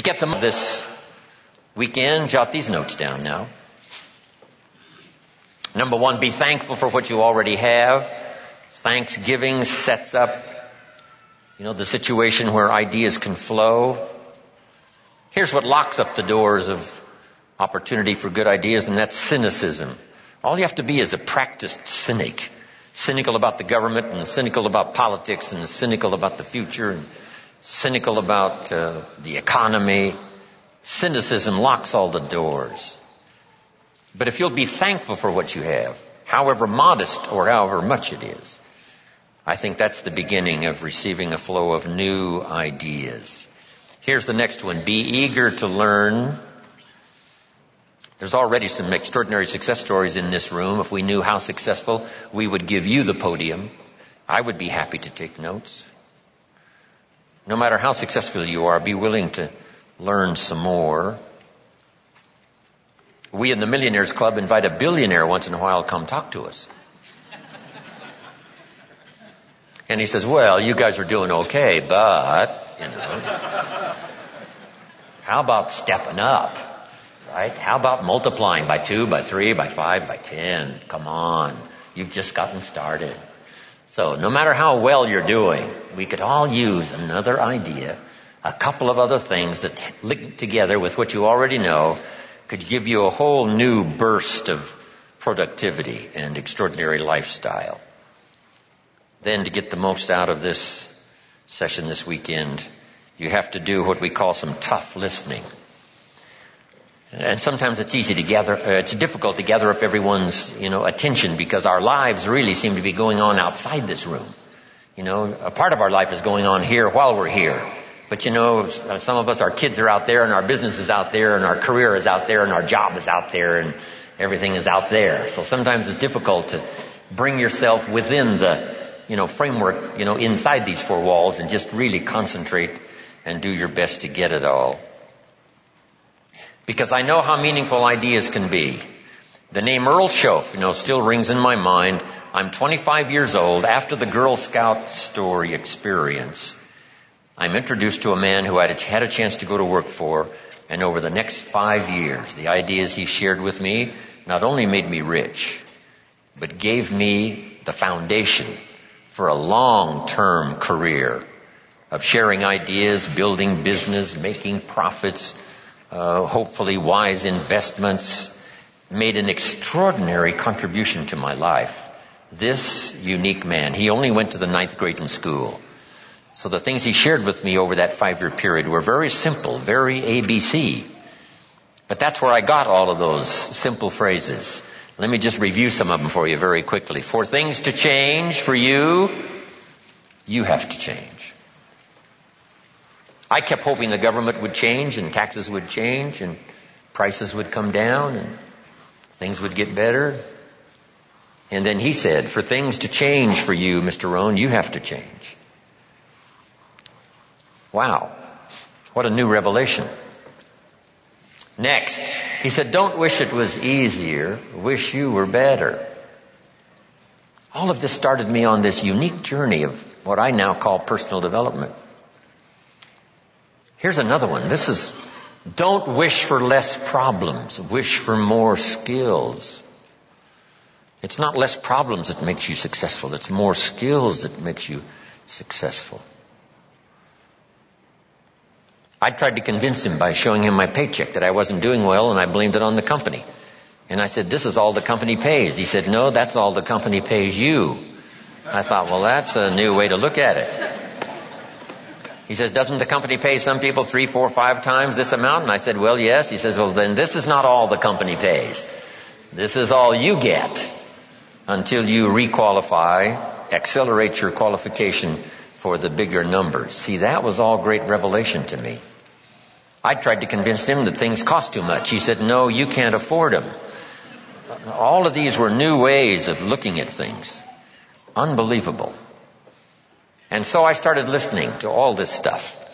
get them this weekend, jot these notes down now. Number one, be thankful for what you already have. Thanksgiving sets up, the situation where ideas can flow. Here's what locks up the doors of opportunity for good ideas, and that's cynicism. All you have to be is a practiced cynic. Cynical about the government, and cynical about politics, and cynical about the future, and cynical about the economy. Cynicism locks all the doors. But if you'll be thankful for what you have, however modest or however much it is, I think that's the beginning of receiving a flow of new ideas. Here's the next one. Be eager to learn. There's already some extraordinary success stories in this room. If we knew how successful, we would give you the podium. I would be happy to take notes. No matter how successful you are, be willing to learn some more. We in the Millionaires Club invite a billionaire once in a while to come talk to us. And he says, well, you guys are doing okay, but, how about stepping up, right? How about multiplying by 2, by 3, by 5, by 10? Come on. You've just gotten started. So no matter how well you're doing, we could all use another idea, a couple of other things that link together with what you already know could give you a whole new burst of productivity and extraordinary lifestyle. Then to get the most out of this session this weekend, you have to do what we call some tough listening. And sometimes it's difficult to gather up everyone's, attention because our lives really seem to be going on outside this room. A part of our life is going on here while we're here. But some of us, our kids are out there and our business is out there and our career is out there and our job is out there and everything is out there. So sometimes it's difficult to bring yourself within the, framework, inside these four walls and just really concentrate and do your best to get it all. Because I know how meaningful ideas can be. The name Earl Shoaf, still rings in my mind. I'm 25 years old after the Girl Scout story experience. I'm introduced to a man who I had a chance to go to work for, and over the next 5 years, the ideas he shared with me not only made me rich, but gave me the foundation for a long-term career of sharing ideas, building business, making profits, hopefully wise investments, made an extraordinary contribution to my life. This unique man, he only went to the 9th grade in school. So the things he shared with me over that 5-year period were very simple, very ABC. But that's where I got all of those simple phrases. Let me just review some of them for you very quickly. For things to change for you, you have to change. I kept hoping the government would change and taxes would change and prices would come down and things would get better. And then he said, for things to change for you, Mr. Rohn, you have to change. Wow. What a new revelation. Next, he said, don't wish it was easier. Wish you were better. All of this started me on this unique journey of what I now call personal development. Here's another one. This is, don't wish for less problems. Wish for more skills. It's not less problems that makes you successful. It's more skills that makes you successful. I tried to convince him by showing him my paycheck that I wasn't doing well and I blamed it on the company. And I said, this is all the company pays. He said, no, that's all the company pays you. I thought, well, that's a new way to look at it. He says, doesn't the company pay some people 3, 4, 5 times this amount? And I said, well, yes. He says, well, then this is not all the company pays. This is all you get until you requalify, accelerate your qualification for the bigger numbers. See, that was all great revelation to me. I tried to convince him that things cost too much. He said, no, you can't afford them. All of these were new ways of looking at things. Unbelievable. And so I started listening to all this stuff.